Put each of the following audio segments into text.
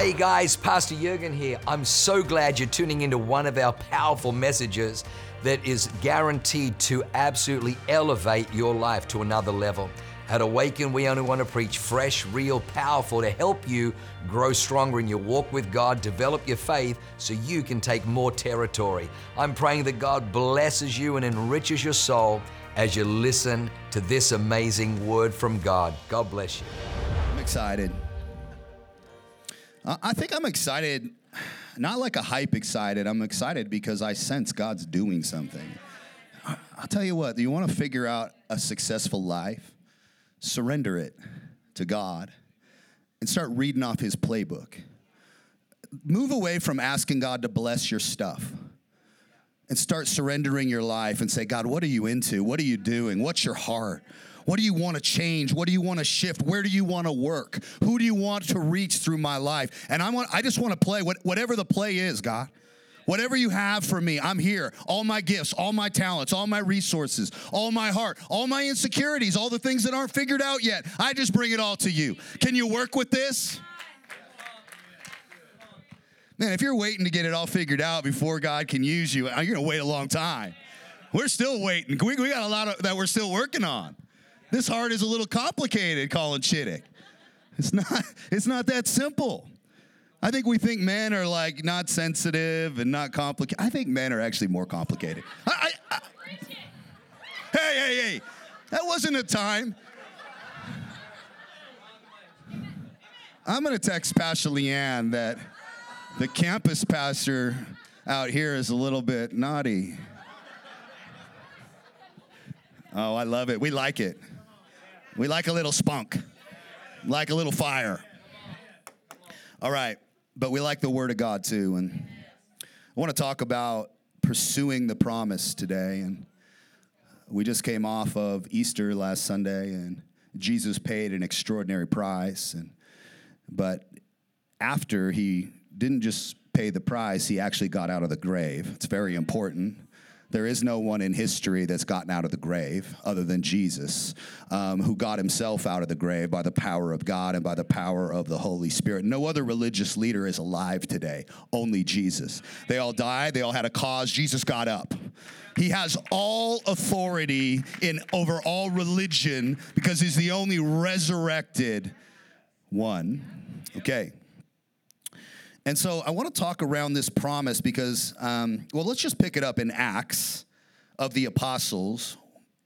Hey guys, Pastor Jurgen here. I'm so glad you're tuning into one of our powerful messages that is guaranteed to absolutely elevate your life to another level. At Awaken, we only want to preach fresh, real, powerful to help you grow stronger in your walk with God, develop your faith so you can take more territory. I'm praying that God blesses you and enriches your soul as you listen to this amazing word from God. God bless you. I'm excited. I think I'm excited, not like a hype excited. I'm excited because I sense God's doing something. I'll tell you what, you want to figure out a successful life? Surrender it to God and start reading off his playbook. Move away from asking God to bless your stuff and start surrendering your life and say, God, what are you into? What are you doing? What's your heart? What do you want to change? What do you want to shift? Where do you want to work? Who do you want to reach through my life? And I just want to play whatever the play is, God. Whatever you have for me, I'm here. All my gifts, all my talents, all my resources, all my heart, all my insecurities, all the things that aren't figured out yet. I just bring it all to you. Can you work with this? Man, if you're waiting to get it all figured out before God can use you, you're going to wait a long time. We're still waiting. We got a lot that we're still working on. This heart is a little complicated, Colin Chittick. It's not that simple. I think we think men are like not sensitive and not complicated. I think men are actually more complicated. Hey, that wasn't a time. I'm going to text Pastor Leanne that the campus pastor out here is a little bit naughty. Oh, I love it. We like it. We like a little spunk, like a little fire. All right, but we like the Word of God too. And I want to talk about pursuing the promise today. And we just came off of Easter last Sunday, and Jesus paid an extraordinary price. But after he didn't just pay the price, he actually got out of the grave. It's very important. There is no one in history that's gotten out of the grave other than Jesus, who got himself out of the grave by the power of God and by the power of the Holy Spirit. No other religious leader is alive today, only Jesus. They all died. They all had a cause. Jesus got up. He has all authority over all religion because he's the only resurrected one. Okay. And so I want to talk around this promise because, let's just pick it up in Acts of the Apostles,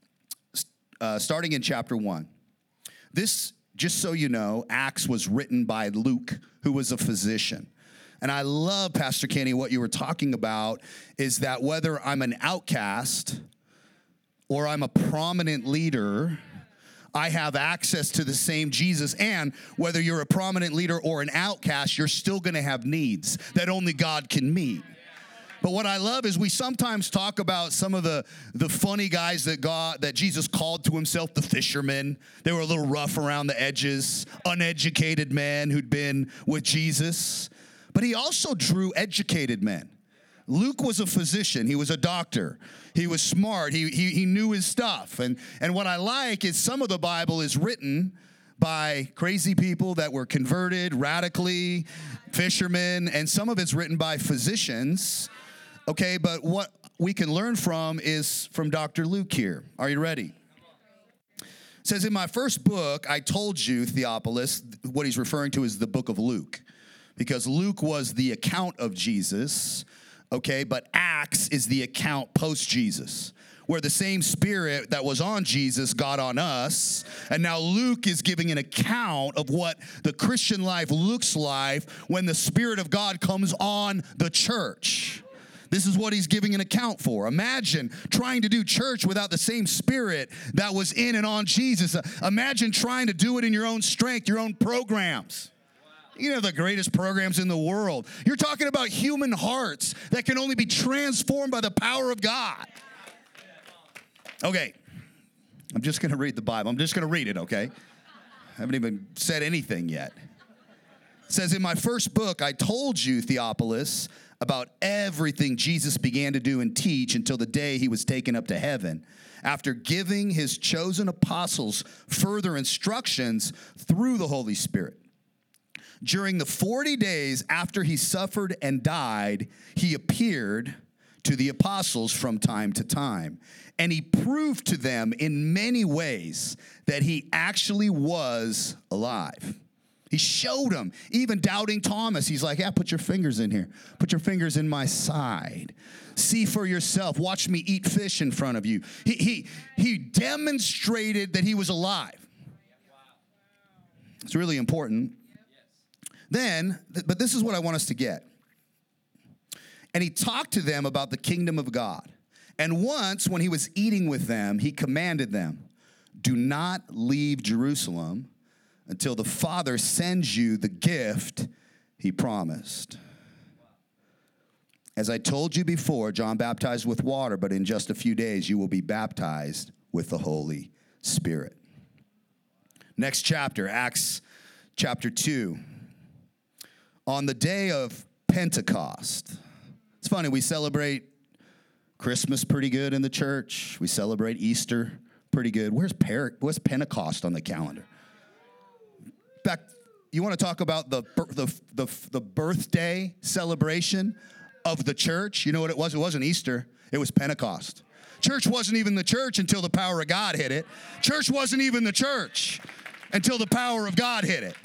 starting in chapter 1. This, just so you know, Acts was written by Luke, who was a physician. And I love, Pastor Kenny, what you were talking about is that whether I'm an outcast or I'm a prominent leader, I have access to the same Jesus, and whether you're a prominent leader or an outcast, you're still going to have needs that only God can meet. But what I love is we sometimes talk about some of the funny guys that Jesus called to himself, the fishermen. They were a little rough around the edges, uneducated men who'd been with Jesus. But he also drew educated men. Luke was a physician. He was a doctor. He was smart. He knew his stuff. And what I like is some of the Bible is written by crazy people that were converted radically, fishermen, and some of it's written by physicians. Okay, but what we can learn from is from Dr. Luke here. Are you ready? It says, in my first book, I told you, Theophilus, what he's referring to is the book of Luke, because Luke was the account of Jesus. Okay, but Acts is the account post-Jesus, where the same spirit that was on Jesus got on us, and now Luke is giving an account of what the Christian life looks like when the Spirit of God comes on the church. This is what he's giving an account for. Imagine trying to do church without the same spirit that was in and on Jesus. Imagine trying to do it in your own strength, your own programs. You know, the greatest programs in the world. You're talking about human hearts that can only be transformed by the power of God. Okay, I'm just going to read the Bible. I'm just going to read it, okay? I haven't even said anything yet. It says, in my first book, I told you, Theophilus, about everything Jesus began to do and teach until the day he was taken up to heaven, after giving his chosen apostles further instructions through the Holy Spirit. During the 40 days after he suffered and died, he appeared to the apostles from time to time. And he proved to them in many ways that he actually was alive. He showed them, even doubting Thomas. He's like, yeah, put your fingers in here. Put your fingers in my side. See for yourself. Watch me eat fish in front of you. He demonstrated that he was alive. It's really important. Then, but this is what I want us to get. And he talked to them about the kingdom of God. And once, when he was eating with them, he commanded them, do not leave Jerusalem until the Father sends you the gift he promised. As I told you before, John baptized with water, but in just a few days you will be baptized with the Holy Spirit. Next chapter, Acts chapter 2. On the day of Pentecost. It's funny, we celebrate Christmas pretty good in the church. We celebrate Easter pretty good. Where's Pentecost on the calendar? In fact, you want to talk about the birthday celebration of the church? You know what it was? It wasn't Easter. It was Pentecost. Church wasn't even the church until the power of God hit it. Church wasn't even the church until the power of God hit it.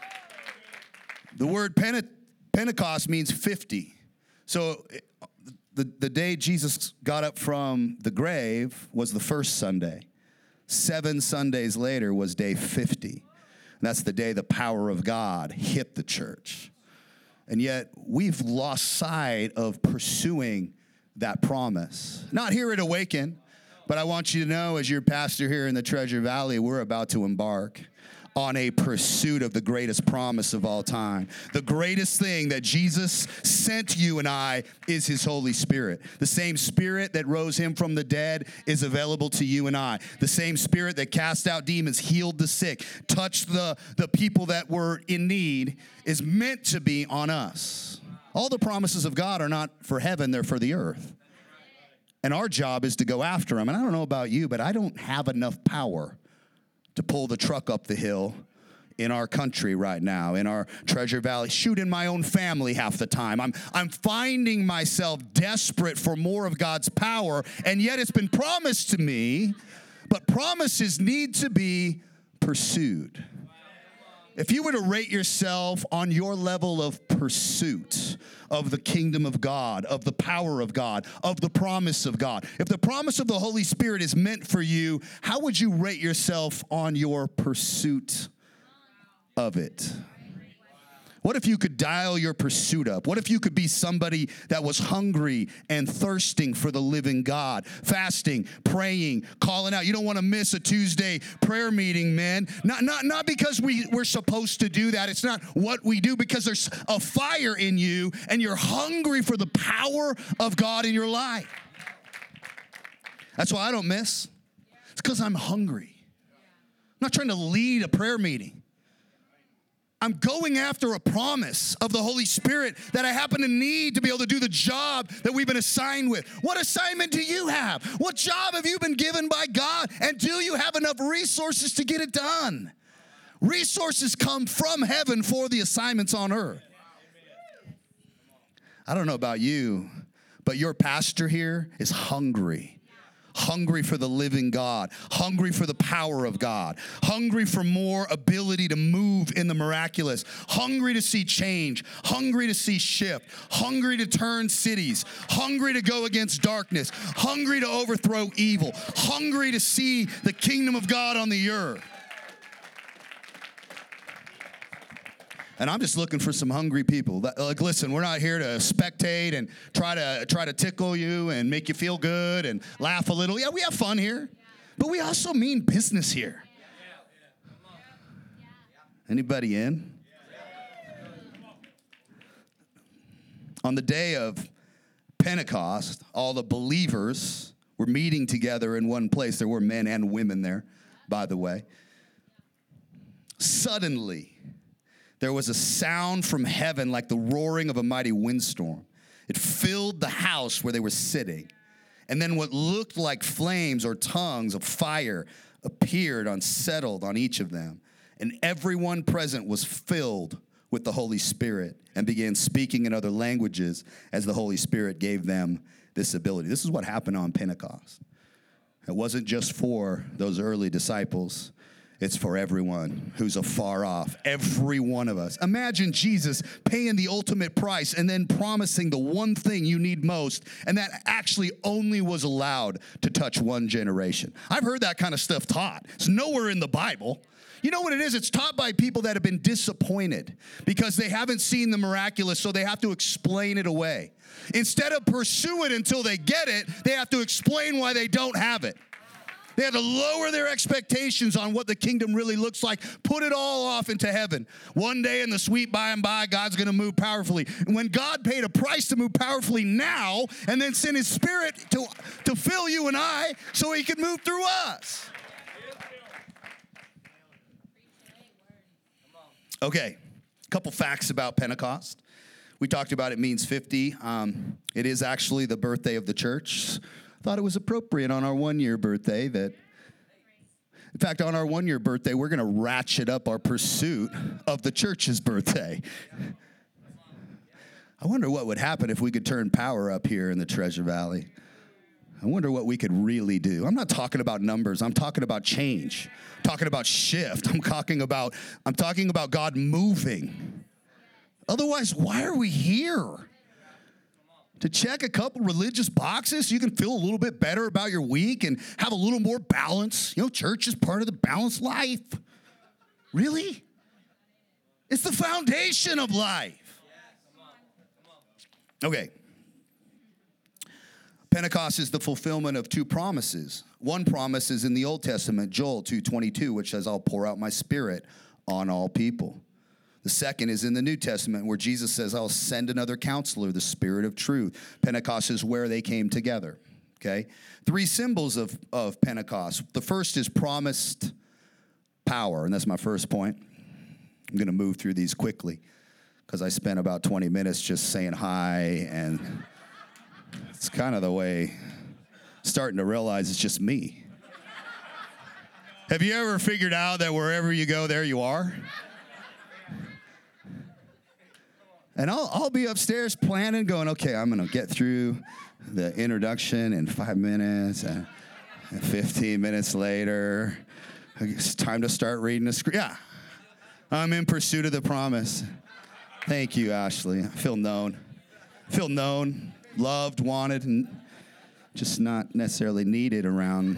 The word Pentecost means 50. So the day Jesus got up from the grave was the first Sunday. 7 Sundays later was day 50. And that's the day the power of God hit the church. And yet we've lost sight of pursuing that promise. Not here at Awaken, but I want you to know, as your pastor here in the Treasure Valley, we're about to embark on a pursuit of the greatest promise of all time. The greatest thing that Jesus sent you and I is his Holy Spirit. The same Spirit that rose him from the dead is available to you and I. The same Spirit that cast out demons, healed the sick, touched the people that were in need is meant to be on us. All the promises of God are not for heaven, they're for the earth. And our job is to go after them. And I don't know about you, but I don't have enough power to pull the truck up the hill in our country right now, in our Treasure Valley, shoot in my own family half the time. I'm finding myself desperate for more of God's power, and yet it's been promised to me, but promises need to be pursued. If you were to rate yourself on your level of pursuit of the kingdom of God, of the power of God, of the promise of God, if the promise of the Holy Spirit is meant for you, how would you rate yourself on your pursuit of it? What if you could dial your pursuit up? What if you could be somebody that was hungry and thirsting for the living God, fasting, praying, calling out? You don't want to miss a Tuesday prayer meeting, man. Not because we're supposed to do that. It's not what we do, because there's a fire in you and you're hungry for the power of God in your life. That's why I don't miss. It's because I'm hungry. I'm not trying to lead a prayer meeting. I'm going after a promise of the Holy Spirit that I happen to need to be able to do the job that we've been assigned with. What assignment do you have? What job have you been given by God? And do you have enough resources to get it done? Resources come from heaven for the assignments on earth. I don't know about you, but your pastor here is hungry. Hungry for the living God, hungry for the power of God, hungry for more ability to move in the miraculous, hungry to see change, hungry to see shift, hungry to turn cities, hungry to go against darkness, hungry to overthrow evil, hungry to see the kingdom of God on the earth. And I'm just looking for some hungry people. Like, listen, we're not here to spectate and try to tickle you and make you feel good and laugh a little. Yeah, we have fun here, but we also mean business here. Anybody in? On the day of Pentecost, all the believers were meeting together in one place. There were men and women there, by the way. Suddenly, there was a sound from heaven like the roaring of a mighty windstorm. It filled the house where they were sitting. And then what looked like flames or tongues of fire appeared unsettled on each of them. And everyone present was filled with the Holy Spirit and began speaking in other languages as the Holy Spirit gave them this ability. This is what happened on Pentecost. It wasn't just for those early disciples. It's for everyone who's afar off, every one of us. Imagine Jesus paying the ultimate price and then promising the one thing you need most, and that actually only was allowed to touch one generation. I've heard that kind of stuff taught. It's nowhere in the Bible. You know what it is? It's taught by people that have been disappointed because they haven't seen the miraculous, so they have to explain it away. Instead of pursue it until they get it, they have to explain why they don't have it. They have to lower their expectations on what the kingdom really looks like, put it all off into heaven. One day in the sweet by and by, God's going to move powerfully. And when God paid a price to move powerfully now and then sent his Spirit to fill you and I so he could move through us. Okay, a couple facts about Pentecost. We talked about it means 50. It is actually the birthday of the church. Thought it was appropriate on our 1-year birthday that, in fact, on our 1-year birthday, we're going to ratchet up our pursuit of the church's birthday. I wonder what would happen if we could turn power up here in the Treasure Valley. I wonder what we could really do. I'm not talking about numbers. I'm talking about change. I'm talking about shift. I'm talking about God moving. Otherwise, why are we here? To check a couple religious boxes so you can feel a little bit better about your week and have a little more balance. You know, church is part of the balanced life. Really? It's the foundation of life. Okay. Pentecost is the fulfillment of 2 promises. One promise is in the Old Testament, Joel 2:22, which says, I'll pour out my Spirit on all people. The second is in the New Testament where Jesus says, I'll send another counselor, the Spirit of truth. Pentecost is where they came together, okay? 3 symbols of Pentecost. The first is promised power, and that's my first point. I'm going to move through these quickly because I spent about 20 minutes just saying hi, and it's kind of the way, starting to realize it's just me. Have you ever figured out that wherever you go, there you are? And I'll be upstairs planning, going, okay, I'm going to get through the introduction in 5 minutes, and 15 minutes later, it's time to start reading the script. Yeah, I'm in pursuit of the promise. Thank you, Ashley. I feel known, loved, wanted, and just not necessarily needed around.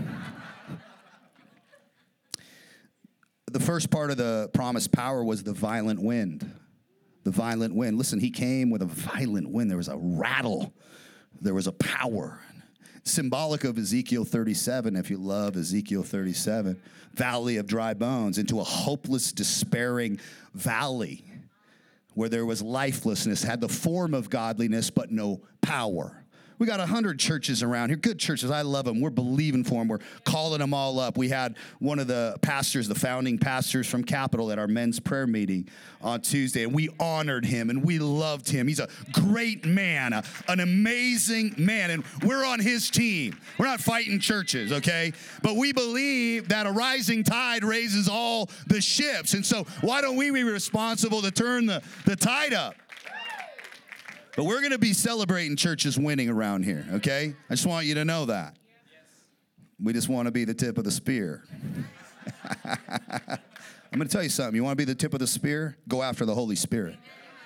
The first part of the promised power was the violent wind. The violent wind. Listen, he came with a violent wind. There was a rattle. There was a power. Symbolic of Ezekiel 37, if you love Ezekiel 37, valley of dry bones, into a hopeless, despairing valley where there was lifelessness, had the form of godliness, but no power. We got 100 churches around here, good churches. I love them. We're believing for them. We're calling them all up. We had one of the pastors, the founding pastors from Capitol at our men's prayer meeting on Tuesday, and we honored him, and we loved him. He's a great man, an amazing man, and we're on his team. We're not fighting churches, okay? But we believe that a rising tide raises all the ships, and so why don't we be responsible to turn the tide up? But we're going to be celebrating churches winning around here, okay? I just want you to know that. We just want to be the tip of the spear. I'm going to tell you something. You want to be the tip of the spear? Go after the Holy Spirit.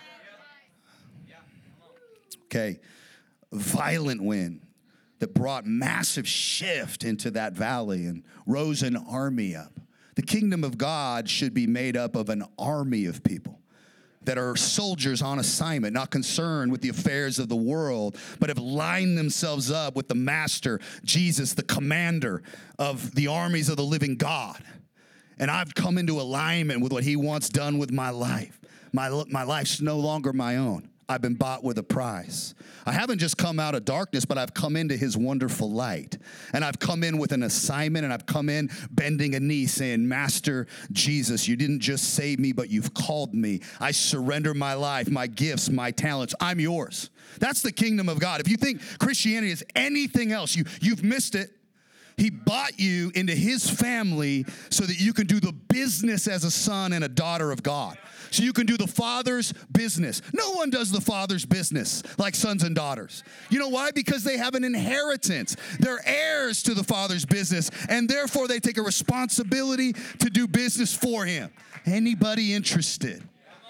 Okay. Violent wind that brought massive shift into that valley and rose an army up. The kingdom of God should be made up of an army of people that are soldiers on assignment, not concerned with the affairs of the world, but have lined themselves up with the master, Jesus, the commander of the armies of the living God. And I've come into alignment with what he wants done with my life. My life's no longer my own. I've been bought with a price. I haven't just come out of darkness, but I've come into his wonderful light. And I've come in with an assignment, and I've come in bending a knee saying, Master Jesus, you didn't just save me, but you've called me. I surrender my life, my gifts, my talents. I'm yours. That's the kingdom of God. If you think Christianity is anything else, you've missed it. He bought you into his family so that you can do the business as a son and a daughter of God. So you can do the Father's business. No one does the Father's business like sons and daughters. You know why? Because they have an inheritance. They're heirs to the Father's business, and therefore they take a responsibility to do business for him. Anybody interested?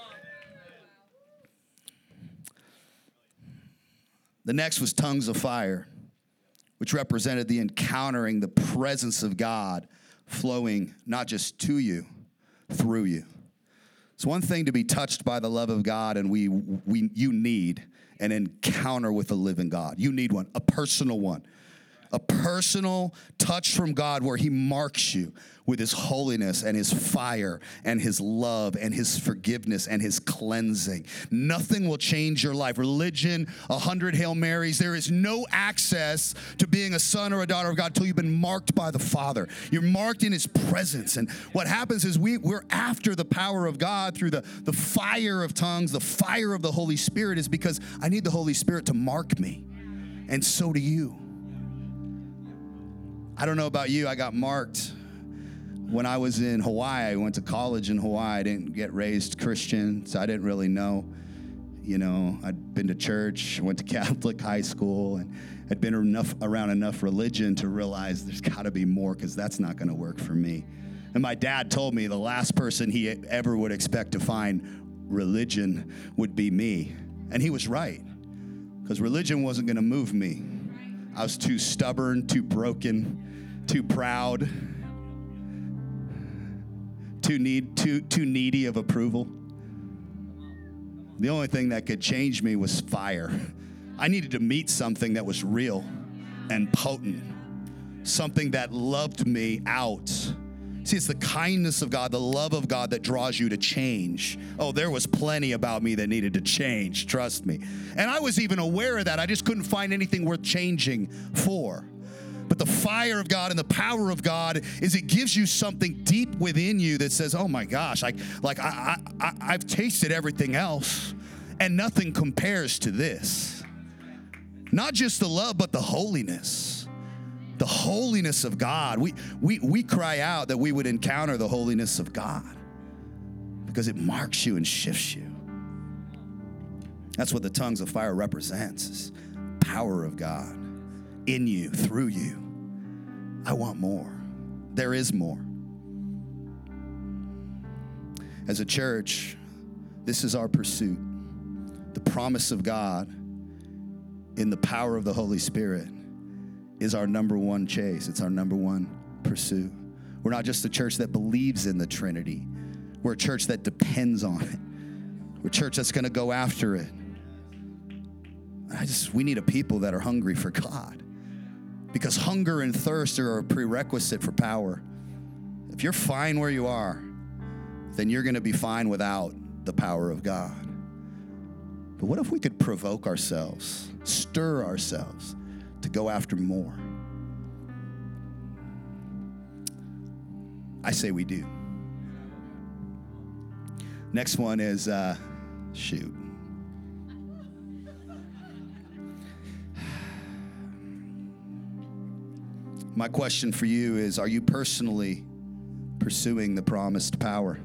The next was tongues of fire, which represented the encountering the presence of God flowing not just to you, through you. It's one thing to be touched by the love of God, and you need an encounter with the living God. You need one, a personal one. A personal touch from God where he marks you with his holiness and his fire and his love and his forgiveness and his cleansing. Nothing will change your life. Religion, 100 Hail Marys, there is no access to being a son or a daughter of God until you've been marked by the Father. You're marked in his presence. And what happens is we're after the power of God through the fire of tongues, the fire of the Holy Spirit, is because I need the Holy Spirit to mark me. And so do you. I don't know about you, I got marked when I was in Hawaii. I went to college in Hawaii. I didn't get raised Christian, so I didn't really know. You know, I'd been to church, went to Catholic high school, and had been around enough religion to realize there's got to be more, because that's not going to work for me. And my dad told me the last person he ever would expect to find religion would be me. And he was right, because religion wasn't going to move me. I was too stubborn, too broken, too proud, too needy of approval. The only thing that could change me was fire. I needed to meet something that was real and potent, something that loved me out. See, it's the kindness of God, the love of God that draws you to change. Oh, there was plenty about me that needed to change, trust me. And I was even aware of that. I just couldn't find anything worth changing for. But the fire of God and the power of God is it gives you something deep within you that says, oh my gosh, I've tasted everything else, and nothing compares to this. Not just the love, but the holiness. The holiness of God. We cry out that we would encounter the holiness of God because it marks you and shifts you. That's what the tongues of fire represents, is power of God in you, through you. I want more. There is more. As a church, this is our pursuit. The promise of God in the power of the Holy Spirit is our number one chase. It's our number one pursuit. We're not just a church that believes in the Trinity. We're a church that depends on it. We're a church that's going to go after it. We need a people that are hungry for God, because hunger and thirst are a prerequisite for power. If you're fine where you are, then you're going to be fine without the power of God. But what if we could provoke ourselves, stir ourselves to go after more? I say we do. Next one is, shoot. My question for you is, are you personally pursuing the promised power?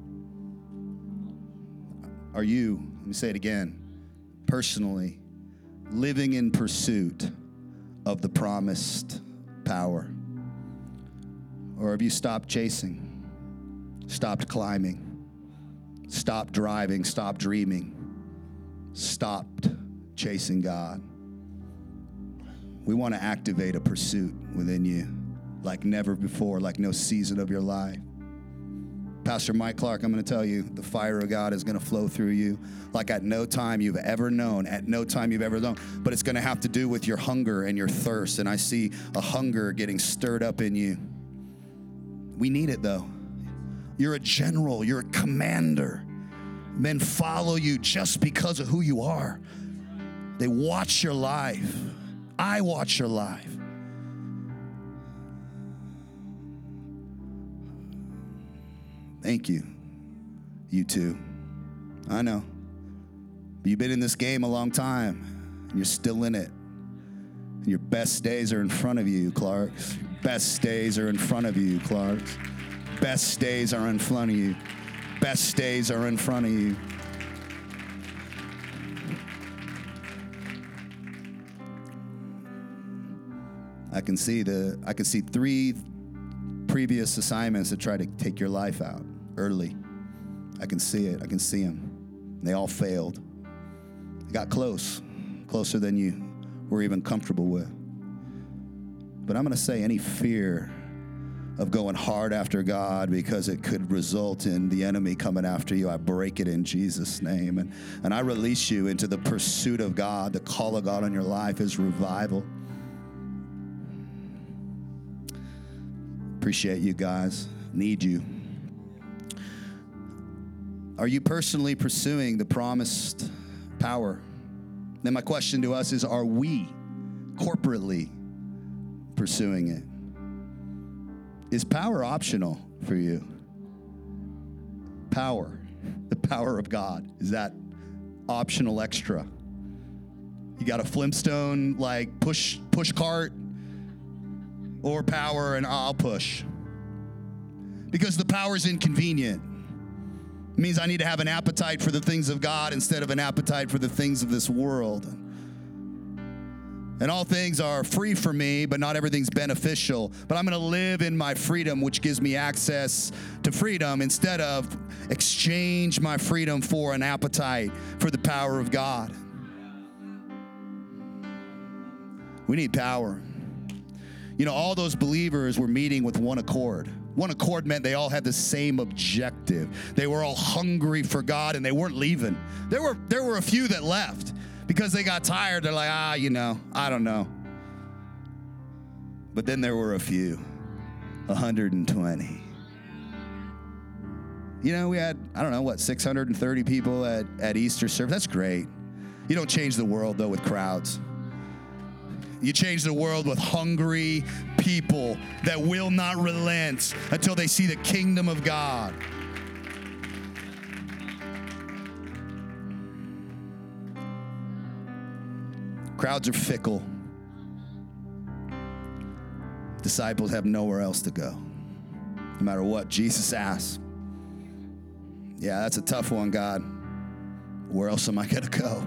Are you, let me say it again, personally living in pursuit of the promised power? Or have you stopped chasing, stopped climbing, stopped driving, stopped dreaming, stopped chasing God? We want to activate a pursuit within you like never before, like no season of your life. Pastor Mike Clark, I'm going to tell you, the fire of God is going to flow through you like at no time you've ever known, but it's going to have to do with your hunger and your thirst, and I see a hunger getting stirred up in you. We need it, though. You're a general. You're a commander. Men follow you just because of who you are. They watch your life. I watch your life. Thank you. You too. I know. But you've been in this game a long time, and you're still in it. Your best days are in front of you, Clarks. Best days are in front of you, Clarks. Best days are in front of you. Best days are in front of you. I can see 3 previous assignments that try to take your life out early. I can see it. I can see them. They all failed. They got closer than you were even comfortable with. But I'm going to say any fear of going hard after God because it could result in the enemy coming after you, I break it in Jesus' name. And I release you into the pursuit of God. The call of God on your life is revival. Appreciate you guys. Need you. Are you personally pursuing the promised power? Then my question to us is, are we corporately pursuing it? Is power optional for you? Power, the power of God, is that optional extra? You got a Flintstone like push cart or power, and I'll push. Because the power is inconvenient. It means I need to have an appetite for the things of God instead of an appetite for the things of this world. And all things are free for me, but not everything's beneficial. But I'm going to live in my freedom, which gives me access to freedom, instead of exchange my freedom for an appetite for the power of God. We need power. You know, all those believers were meeting with one accord. One accord meant they all had the same objective. They were all hungry for God, and they weren't leaving. There were a few that left because they got tired. They're like, I don't know. But then there were a few, 120. You know, we had, 630 people at Easter service. That's great. You don't change the world, though, with crowds. You change the world with hungry people that will not relent until they see the kingdom of God. Crowds are fickle. Disciples have nowhere else to go, no matter what Jesus asks. Yeah, that's a tough one, God. Where else am I going to go?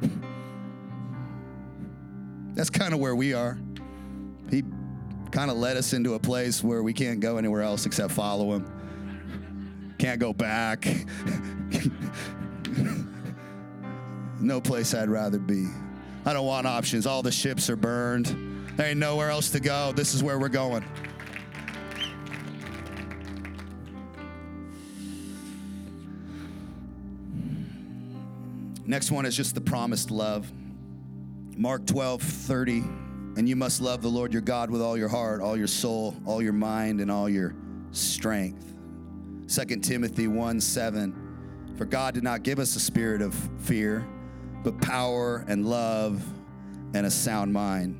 That's kind of where we are. He kind of led us into a place where we can't go anywhere else except follow him. Can't go back. No place I'd rather be. I don't want options. All the ships are burned. There ain't nowhere else to go. This is where we're going. Next one is just the promised love. Mark 12:30, and you must love the Lord your God with all your heart, all your soul, all your mind, and all your strength. 2 Timothy 1:7, for God did not give us a spirit of fear, but power and love and a sound mind.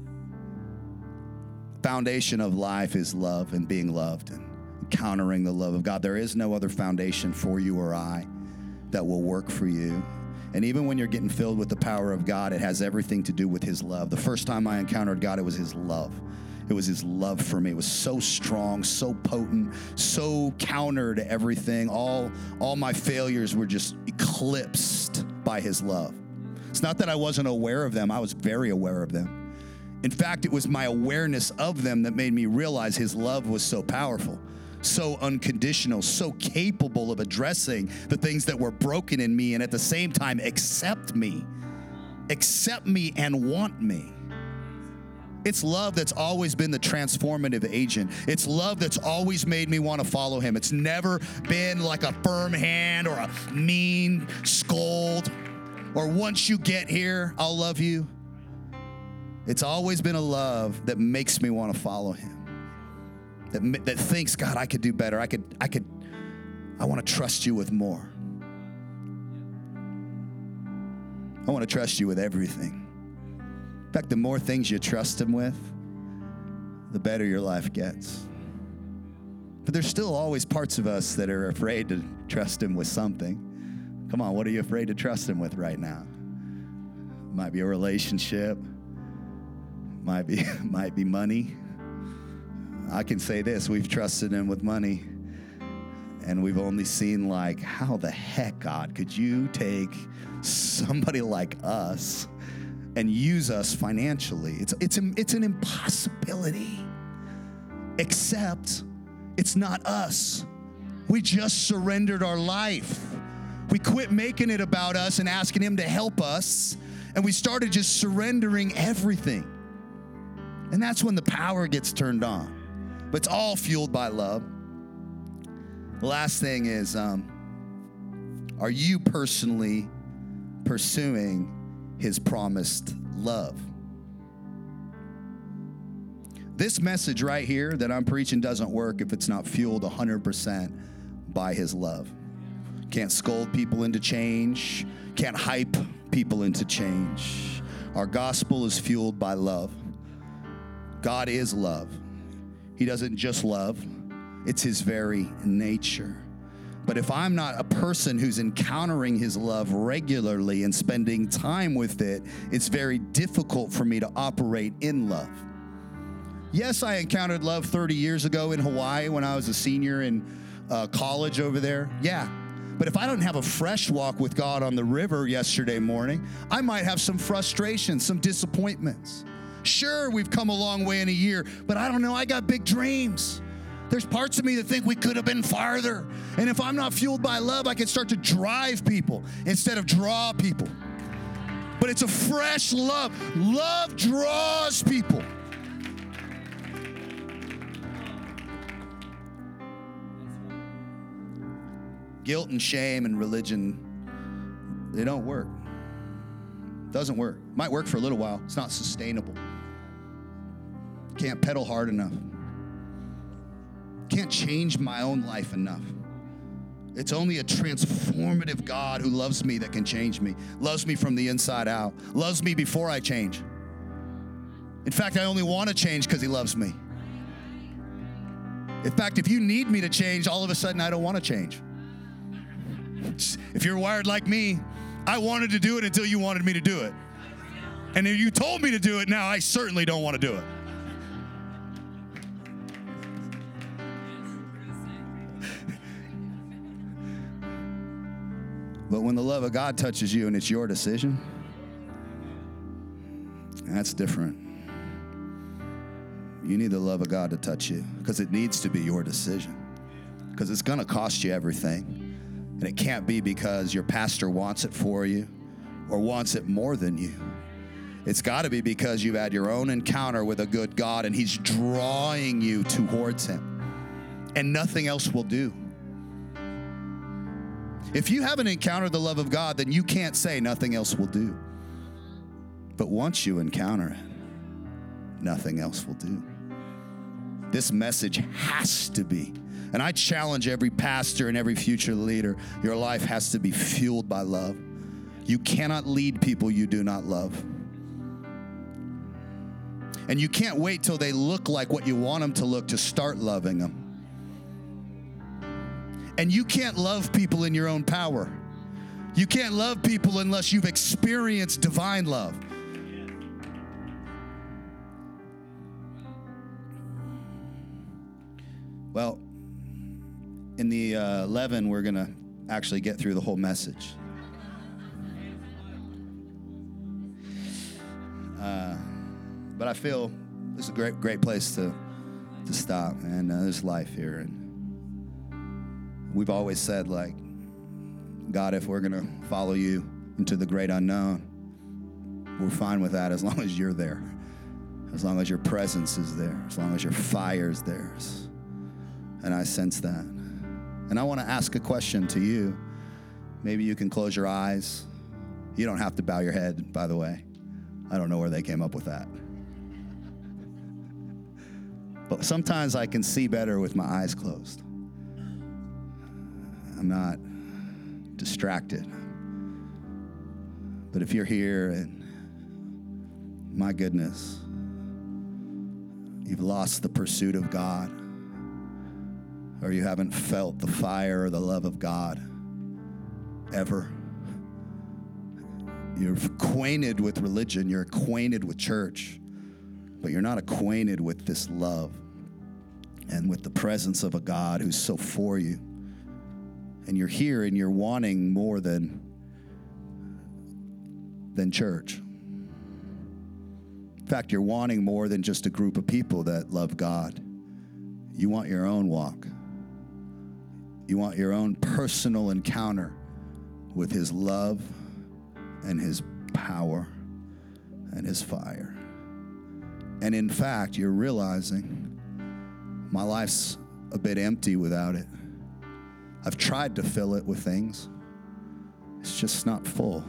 Foundation of life is love and being loved and encountering the love of God. There is no other foundation for you or I that will work for you. And even when you're getting filled with the power of God, it has everything to do with his love. The first time I encountered God, it was his love. It was his love for me. It was so strong, so potent, so counter to everything. All my failures were just eclipsed by his love. It's not that I wasn't aware of them. I was very aware of them. In fact, it was my awareness of them that made me realize his love was so powerful, so unconditional, so capable of addressing the things that were broken in me, and at the same time accept me and want me. It's love that's always been the transformative agent. It's love that's always made me want to follow him. It's never been like a firm hand or a mean scold or once you get here, I'll love you. It's always been a love that makes me want to follow him. That thinks, God, I could do better. I want to trust you with more. I want to trust you with everything. In fact, the more things you trust him with, the better your life gets. But there's still always parts of us that are afraid to trust him with something. Come on, what are you afraid to trust him with right now? It might be a relationship. Might be money. I can say this, we've trusted him with money, and we've only seen like, how the heck, God, could you take somebody like us and use us financially? It's an impossibility, except it's not us. We just surrendered our life. We quit making it about us and asking him to help us, and we started just surrendering everything. And that's when the power gets turned on. But it's all fueled by love. The last thing is, are you personally pursuing his promised love? This message right here that I'm preaching doesn't work if it's not fueled 100% by his love. Can't scold people into change. Can't hype people into change. Our gospel is fueled by love. God is love. He doesn't just love. It's his very nature. But if I'm not a person who's encountering his love regularly and spending time with it, it's very difficult for me to operate in love. Yes, I encountered love 30 years ago in Hawaii when I was a senior in college over there. Yeah. But if I don't have a fresh walk with God on the river yesterday morning, I might have some frustration, some disappointments. Sure, we've come a long way in a year, but I don't know, I got big dreams. There's parts of me that think we could have been farther. And if I'm not fueled by love, I can start to drive people instead of draw people. But it's a fresh love. Love draws people. Guilt and shame and religion, they don't work. Doesn't work. Might work for a little while. It's not sustainable. Can't pedal hard enough. Can't change my own life enough. It's only a transformative God who loves me that can change me. Loves me from the inside out. Loves me before I change. In fact, I only want to change because he loves me. In fact, if you need me to change, all of a sudden I don't want to change. If you're wired like me, I wanted to do it until you wanted me to do it. And if you told me to do it, now I certainly don't want to do it. But when the love of God touches you and it's your decision, that's different. You need the love of God to touch you because it needs to be your decision, because it's going to cost you everything. And it can't be because your pastor wants it for you or wants it more than you. It's got to be because you've had your own encounter with a good God and he's drawing you towards him. And nothing else will do. If you haven't encountered the love of God, then you can't say nothing else will do. But once you encounter it, nothing else will do. This message has to be. And I challenge every pastor and every future leader, your life has to be fueled by love. You cannot lead people you do not love. And you can't wait till they look like what you want them to look to start loving them. And you can't love people in your own power. You can't love people unless you've experienced divine love. Well, in the 11, we're going to actually get through the whole message. But I feel this is a great place to stop. And there's life here. And we've always said, like, God, if we're going to follow you into the great unknown, we're fine with that as long as you're there. As long as your presence is there. As long as your fire is there. And I sense that. And I want to ask a question to you. Maybe you can close your eyes. You don't have to bow your head, by the way. I don't know where they came up with that. But sometimes I can see better with my eyes closed. I'm not distracted. But if you're here and, my goodness, you've lost the pursuit of God, or you haven't felt the fire or the love of God ever. You're acquainted with religion. You're acquainted with church. but you're not acquainted with this love and with the presence of a God who's so for you. And you're here and you're wanting more than church. In fact, you're wanting more than just a group of people that love God. You want your own walk. You want your own personal encounter with his love and his power and his fire. And in fact, you're realizing my life's a bit empty without it. I've tried to fill it with things. It's just not full.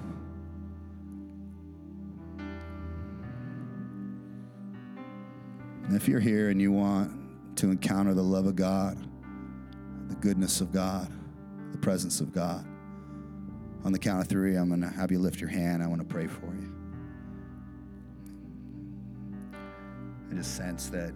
And if you're here and you want to encounter the love of God, the goodness of God, the presence of God, on the count of 3, I'm going to have you lift your hand. I want to pray for you. I just sense that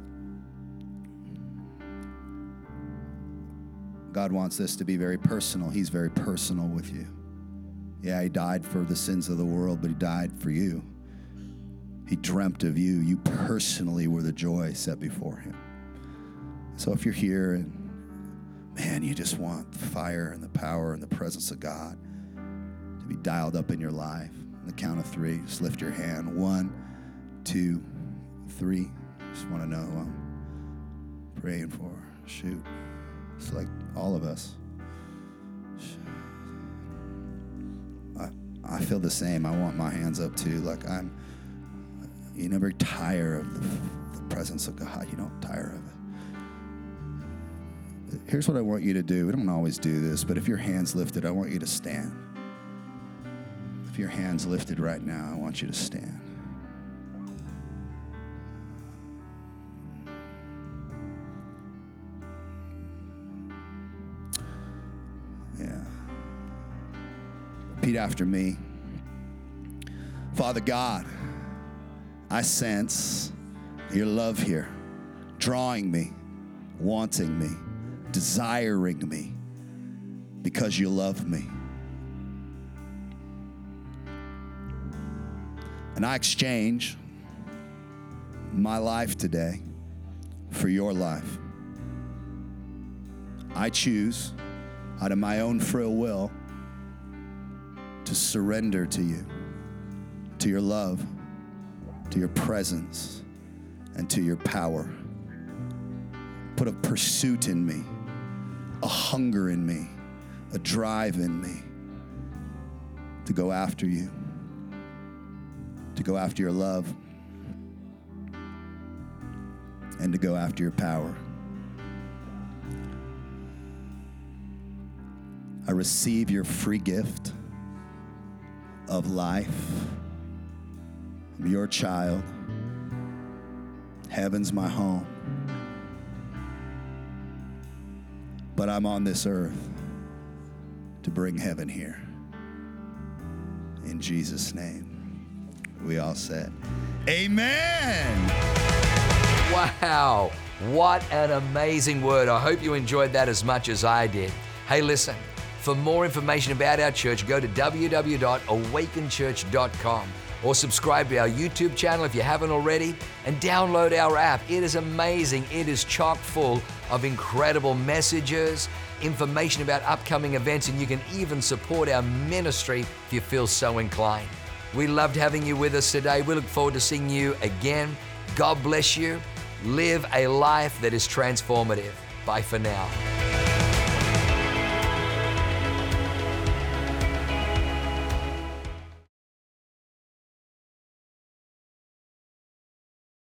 God wants this to be very personal. He's very personal with you. Yeah, he died for the sins of the world, but he died for you. He dreamt of you. You personally were the joy set before him. So if you're here and, man, you just want the fire and the power and the presence of God to be dialed up in your life, on the count of 3, just lift your hand. 1, 2, 3. Just want to know who I'm praying for. Shoot. It's like all of us. I feel the same. I want my hands up too. Like you never tire of the presence of God. You don't tire of it. Here's what I want you to do. We don't always do this, but if your hand's lifted, I want you to stand. If your hand's lifted right now, I want you to stand. Yeah. Repeat after me. Father God, I sense your love here, drawing me, wanting me, desiring me, because you love me. And I exchange my life today for your life. I choose, out of my own free will, to surrender to you, to your love, to your presence, and to your power. Put a pursuit in me, a hunger in me, a drive in me to go after you, to go after your love, and to go after your power. I receive your free gift of life. I'm your child. Heaven's my home. But I'm on this earth to bring heaven here. In Jesus' name. We all said, amen. Wow, what an amazing word. I hope you enjoyed that as much as I did. Hey, listen, for more information about our church, go to www.awakenchurch.com or subscribe to our YouTube channel if you haven't already, and download our app. It is amazing. It is chock full of incredible messages, information about upcoming events, and you can even support our ministry if you feel so inclined. We loved having you with us today. We look forward to seeing you again. God bless you. Live a life that is transformative. Bye for now.